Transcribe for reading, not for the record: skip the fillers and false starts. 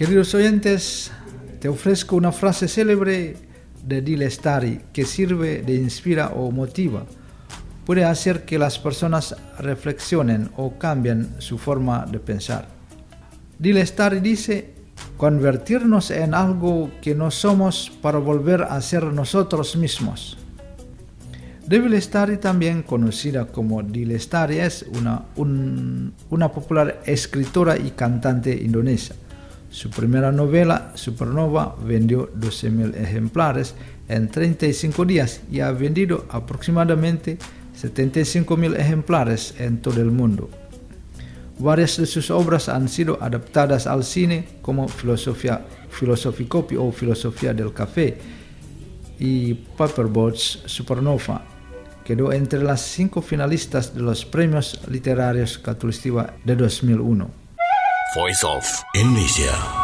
Queridos oyentes, te ofrezco una frase célebre de D. Lestari que sirve de inspira o motiva. Puede hacer que las personas reflexionen o cambien su forma de pensar. D. Lestari dice: convertirnos en algo que no somos para volver a ser nosotros mismos. Debbie Lestari, también conocida como D. Lestari, es una popular escritora y cantante indonesia. Su primera novela, Supernova, vendió 12,000 ejemplares en 35 días y ha vendido aproximadamente 75,000 ejemplares en todo el mundo. Varias de sus obras han sido adaptadas al cine, como Philosophy Copy o Filosofía del Café, y Paperboats Supernova. Quedó entre las 5 finalistas de los premios literarios Katulistiwa de 2001. Voice of Indonesia.